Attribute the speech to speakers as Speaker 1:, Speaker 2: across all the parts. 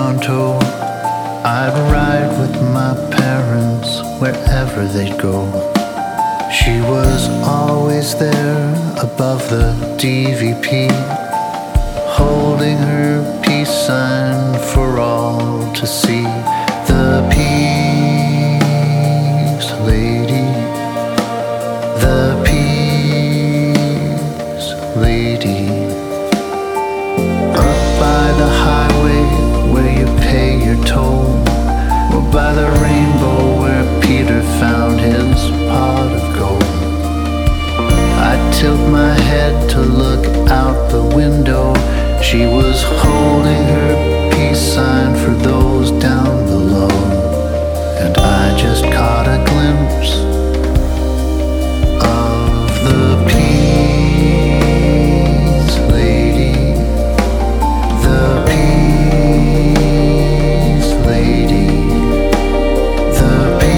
Speaker 1: Toronto, I'd ride with my parents wherever they'd go. She was always there above the DVP, holding her peace sign for all to see. The peace lady, the peace lady. Up by the highway where you pay your toll, or by the rainbow where Peter found his pot of gold. I tilt my head to look out the window. She was holding her peace sign for those down below, and I just caught a glimpse of the peace lady, the peace lady, the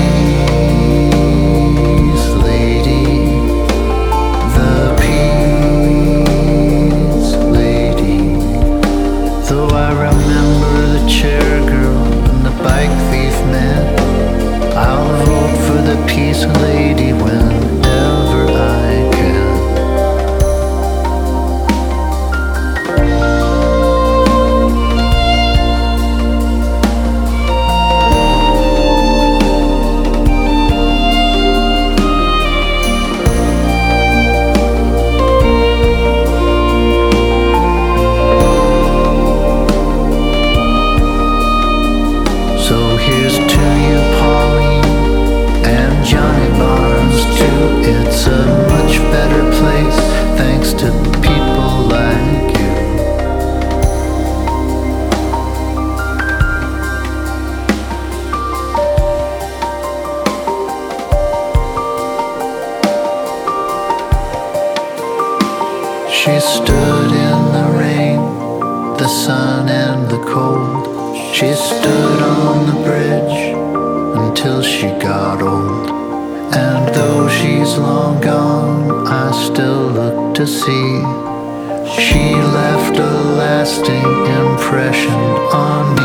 Speaker 1: peace lady, the peace lady. Though I remember the chair girl and the bike thief man, I'll vote for the peace lady whenever I can. So here's to you, Pauline, and Johnny Barnes too. It's a much better place thanks to people like you. She stood in the rain, the sun and the cold. She stood on the bridge until she got old. And though she's long gone, I still look to see she left a lasting impression on me.